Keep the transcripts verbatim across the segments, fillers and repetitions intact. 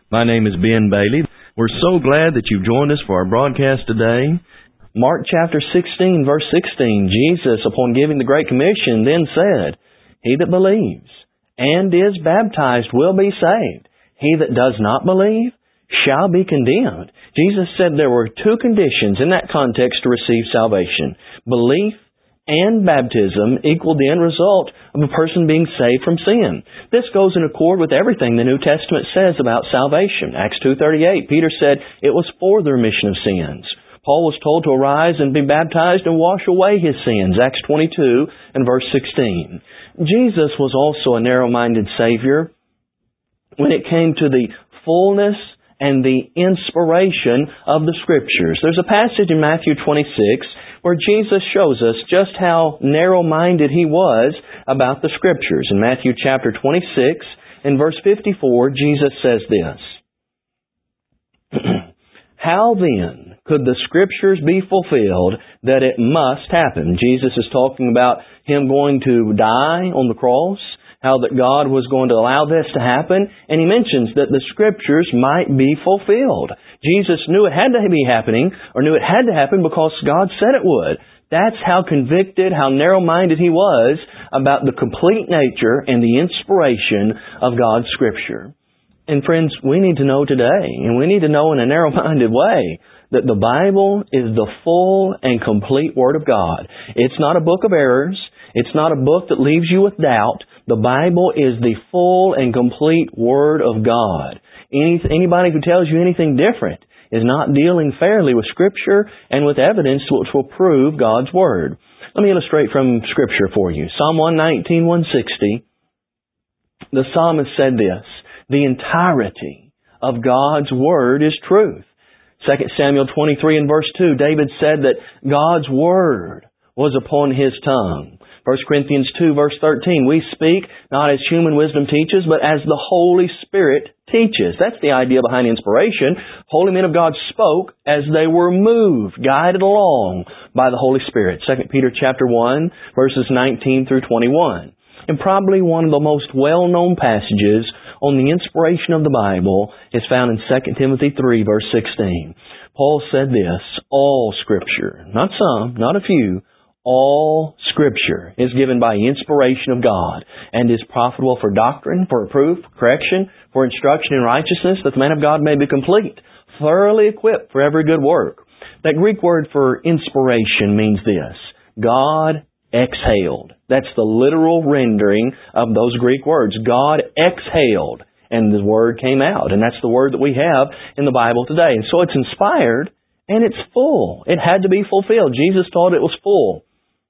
My name is Ben Bailey. We're so glad that you've joined us for our broadcast today. Mark chapter sixteen, verse sixteen, Jesus, upon giving the Great Commission, then said, "He that believes and is baptized will be saved. He that does not believe shall be condemned." Jesus said there were two conditions in that context to receive salvation. Belief and baptism equaled the end result of a person being saved from sin. This goes in accord with everything the New Testament says about salvation. Acts two thirty-eight, Peter said it was for the remission of sins. Paul was told to arise and be baptized and wash away his sins. Acts twenty-two and verse sixteen. Jesus was also a narrow-minded Savior when it came to the fullness and the inspiration of the Scriptures. There's a passage in Matthew twenty-six where Jesus shows us just how narrow-minded He was about the Scriptures. In Matthew chapter twenty-six, in verse fifty-four, Jesus says this, "How then could the Scriptures be fulfilled that it must happen?" Jesus is talking about Him going to die on the cross, how that God was going to allow this to happen, and He mentions that the Scriptures might be fulfilled. Jesus knew it had to be happening, or knew it had to happen because God said it would. That's how convicted, how narrow-minded He was about the complete nature and the inspiration of God's Scripture. And friends, we need to know today, and we need to know in a narrow-minded way, that the Bible is the full and complete Word of God. It's not a book of errors. It's not a book that leaves you with doubt. The Bible is the full and complete Word of God. Any, anybody who tells you anything different is not dealing fairly with Scripture and with evidence which will prove God's Word. Let me illustrate from Scripture for you. Psalm one nineteen, one sixty. The psalmist said this, "The entirety of God's Word is truth." Second Samuel twenty-three and verse two, David said that God's Word was upon his tongue. First Corinthians two verse thirteen, "We speak not as human wisdom teaches, but as the Holy Spirit teaches." That's the idea behind inspiration. Holy men of God spoke as they were moved, guided along by the Holy Spirit. Second Peter chapter one, verses nineteen through twenty-one. And probably one of the most well-known passages on the inspiration of the Bible is found in Second Timothy three, verse sixteen. Paul said this, "All Scripture," not some, not a few, "all Scripture is given by inspiration of God and is profitable for doctrine, for reproof, correction, for instruction in righteousness, that the man of God may be complete, thoroughly equipped for every good work." That Greek word for inspiration means this, God exhaled. That's the literal rendering of those Greek words. God exhaled, and the Word came out. And that's the Word that we have in the Bible today. And so it's inspired, and it's full. It had to be fulfilled. Jesus taught it was full.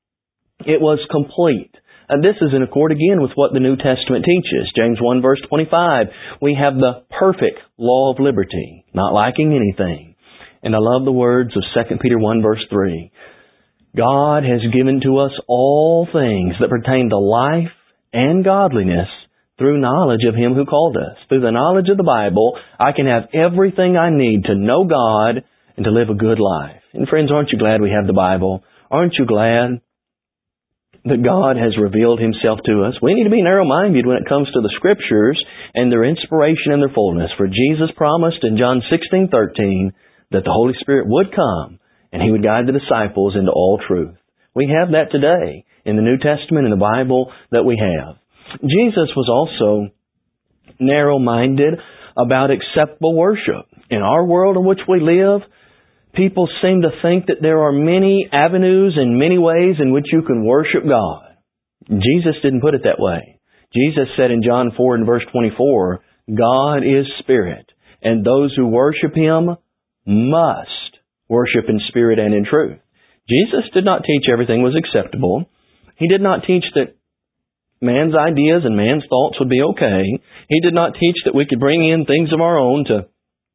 It was complete. And this is in accord again with what the New Testament teaches. James one verse twenty-five, we have the perfect law of liberty, not lacking anything. And I love the words of Second Peter one verse three. God has given to us all things that pertain to life and godliness through knowledge of Him who called us. Through the knowledge of the Bible, I can have everything I need to know God and to live a good life. And friends, aren't you glad we have the Bible? Aren't you glad that God has revealed Himself to us? We need to be narrow-minded when it comes to the Scriptures and their inspiration and their fullness. For Jesus promised in John sixteen thirteen that the Holy Spirit would come and He would guide the disciples into all truth. We have that today in the New Testament and the Bible that we have. Jesus was also narrow-minded about acceptable worship. In our world in which we live, people seem to think that there are many avenues and many ways in which you can worship God. Jesus didn't put it that way. Jesus said in John four and verse twenty-four, "God is Spirit, and those who worship Him must worship in spirit and in truth." Jesus did not teach everything was acceptable. He did not teach that man's ideas and man's thoughts would be okay. He did not teach that we could bring in things of our own to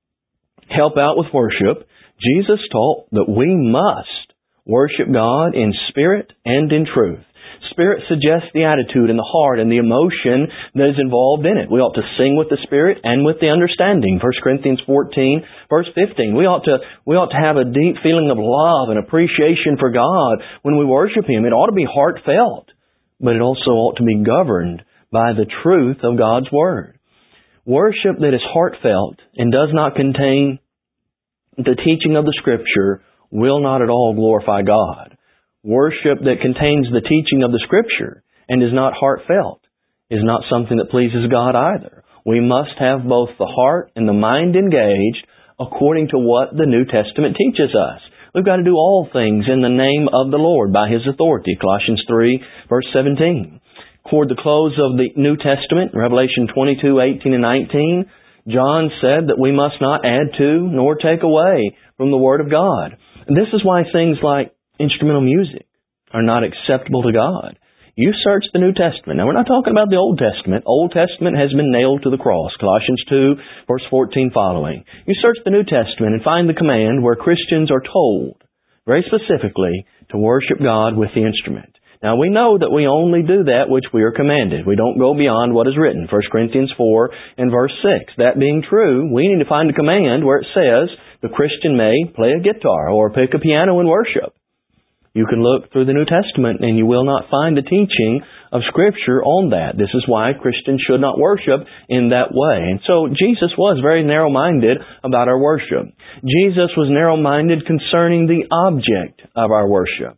help out with worship. Jesus taught that we must worship God in spirit and in truth. Spirit suggests the attitude and the heart and the emotion that is involved in it. We ought to sing with the Spirit and with the understanding. First Corinthians fourteen, verse fifteen. We ought to, we ought to have a deep feeling of love and appreciation for God when we worship Him. It ought to be heartfelt, but it also ought to be governed by the truth of God's Word. Worship that is heartfelt and does not contain the teaching of the Scripture will not at all glorify God. Worship that contains the teaching of the Scripture and is not heartfelt is not something that pleases God either. We must have both the heart and the mind engaged according to what the New Testament teaches us. We've got to do all things in the name of the Lord by His authority. Colossians three, verse seventeen. Toward the close of the New Testament, Revelation twenty-two, eighteen and nineteen, John said that we must not add to nor take away from the Word of God. And this is why things like instrumental music are not acceptable to God. You search the New Testament. Now, we're not talking about the Old Testament. Old Testament has been nailed to the cross. Colossians two, verse fourteen following. You search the New Testament and find the command where Christians are told, very specifically, to worship God with the instrument. Now, we know that we only do that which we are commanded. We don't go beyond what is written. First Corinthians four and verse six. That being true, we need to find a command where it says the Christian may play a guitar or pick a piano and worship. You can look through the New Testament and you will not find the teaching of Scripture on that. This is why Christians should not worship in that way. And so Jesus was very narrow-minded about our worship. Jesus was narrow-minded concerning the object of our worship.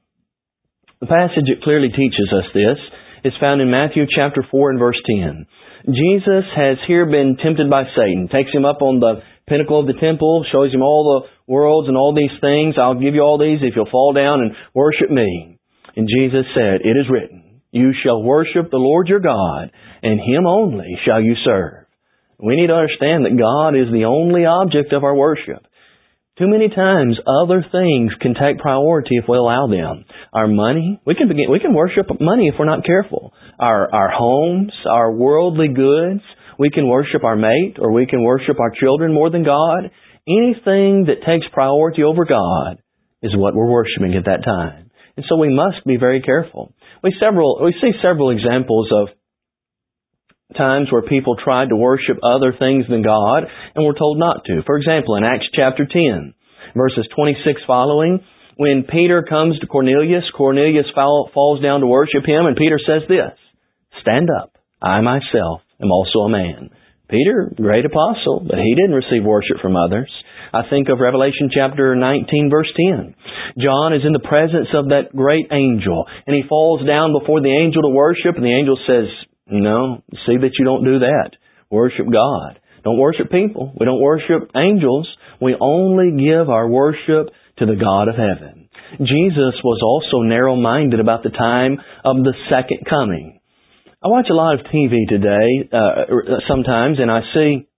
The passage that clearly teaches us this is found in Matthew chapter four and verse ten. Jesus has here been tempted by Satan. Takes him up on the pinnacle of the temple, shows him all the worlds and all these things. I'll give you all these if you'll fall down and worship me. And Jesus said, it is written, you shall worship the Lord your God, and Him only shall you serve. We need to understand that God is the only object of our worship. Too many times other things can take priority if we allow them. Our money, we can begin, we can worship money if we're not careful. Our, our homes, our worldly goods, we can worship our mate or we can worship our children more than God. Anything that takes priority over God is what we're worshiping at that time. And so we must be very careful. We several we see several examples of times where people tried to worship other things than God and were told not to. For example, in Acts chapter ten, verses twenty-six following, when Peter comes to Cornelius, Cornelius fall, falls down to worship him, and Peter says this, stand up, I myself am also a man. Peter, great apostle, but he didn't receive worship from others. I think of Revelation chapter nineteen, verse ten. John is in the presence of that great angel, and he falls down before the angel to worship, and the angel says, no, see that you don't do that. Worship God. Don't worship people. We don't worship angels. We only give our worship to the God of heaven. Jesus was also narrow-minded about the time of the second coming. I watch a lot of T V today, uh, sometimes, and I see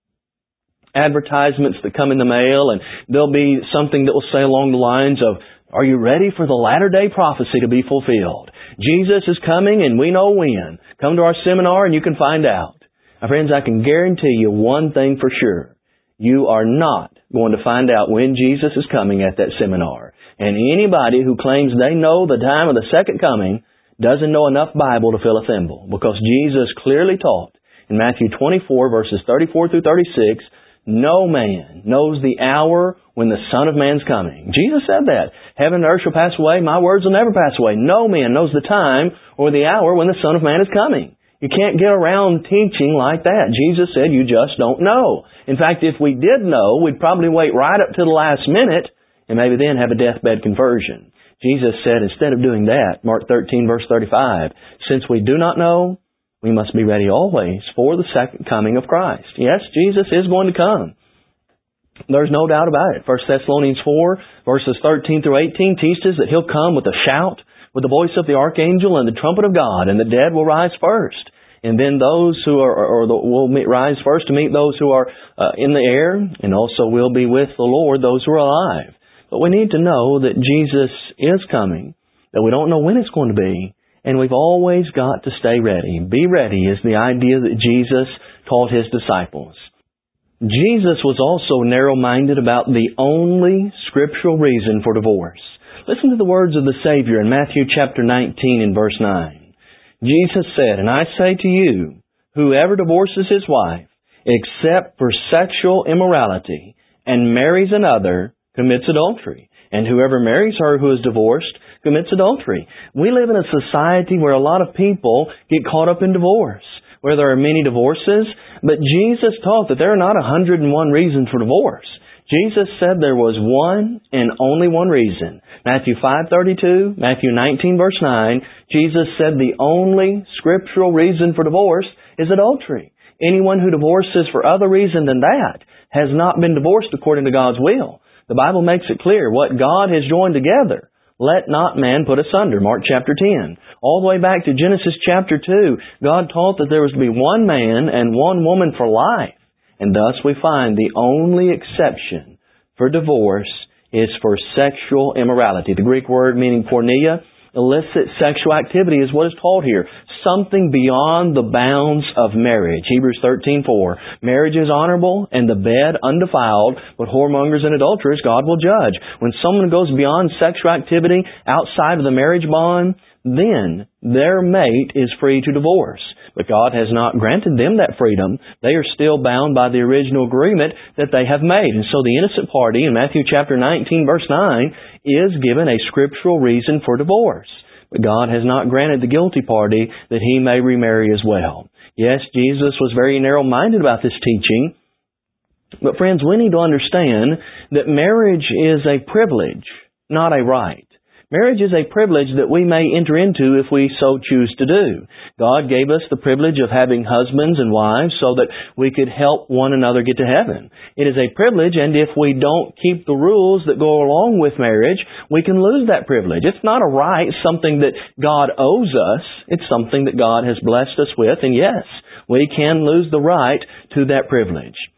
advertisements that come in the mail, and there'll be something that will say along the lines of, are you ready for the latter-day prophecy to be fulfilled? Jesus is coming, and we know when. Come to our seminar, and you can find out. My friends, I can guarantee you one thing for sure. You are not going to find out when Jesus is coming at that seminar. And anybody who claims they know the time of the second coming doesn't know enough Bible to fill a thimble, because Jesus clearly taught in Matthew twenty-four, verses thirty-four through thirty-six, no man knows the hour when the Son of Man's coming. Jesus said that. Heaven and earth shall pass away, my words will never pass away. No man knows the time or the hour when the Son of Man is coming. You can't get around teaching like that. Jesus said you just don't know. In fact, if we did know, we'd probably wait right up to the last minute and maybe then have a deathbed conversion. Jesus said instead of doing that, Mark thirteen, verse thirty-five, since we do not know, we must be ready always for the second coming of Christ. Yes, Jesus is going to come. There's no doubt about it. First Thessalonians four, verses thirteen through eighteen teaches that He'll come with a shout, with the voice of the archangel and the trumpet of God, and the dead will rise first. And then those who are, or the, will meet, rise first to meet those who are uh, in the air, and also will be with the Lord, those who are alive. But we need to know that Jesus is coming, that we don't know when it's going to be, and we've always got to stay ready. Be ready is the idea that Jesus taught His disciples. Jesus was also narrow-minded about the only scriptural reason for divorce. Listen to the words of the Savior in Matthew chapter nineteen and verse nine. Jesus said, and I say to you, whoever divorces his wife, except for sexual immorality, and marries another, commits adultery. And whoever marries her who is divorced commits adultery. We live in a society where a lot of people get caught up in divorce. where there are many divorces. But Jesus taught that there are not a hundred and one reasons for divorce. Jesus said there was one and only one reason. Matthew five thirty-two, Matthew nineteen verse nine, Jesus said the only scriptural reason for divorce is adultery. Anyone who divorces for other reason than that has not been divorced according to God's will. The Bible makes it clear, what God has joined together, let not man put asunder. Mark chapter ten. All the way back to Genesis chapter two, God taught that there was to be one man and one woman for life. And thus we find the only exception for divorce is for sexual immorality. The Greek word meaning porneia, illicit sexual activity, is what is taught here. Something beyond the bounds of marriage. Hebrews thirteen four. Marriage is honorable and the bed undefiled, but whoremongers and adulterers God will judge. When someone goes beyond sexual activity outside of the marriage bond, then their mate is free to divorce. But God has not granted them that freedom. They are still bound by the original agreement that they have made. And so the innocent party in Matthew chapter nineteen verse nine is given a scriptural reason for divorce. But God has not granted the guilty party that he may remarry as well. Yes, Jesus was very narrow-minded about this teaching. But friends, we need to understand that marriage is a privilege, not a right. Marriage is a privilege that we may enter into if we so choose to do. God gave us the privilege of having husbands and wives so that we could help one another get to heaven. It is a privilege, and if we don't keep the rules that go along with marriage, we can lose that privilege. It's not a right, something that God owes us. It's something that God has blessed us with, and yes, we can lose the right to that privilege.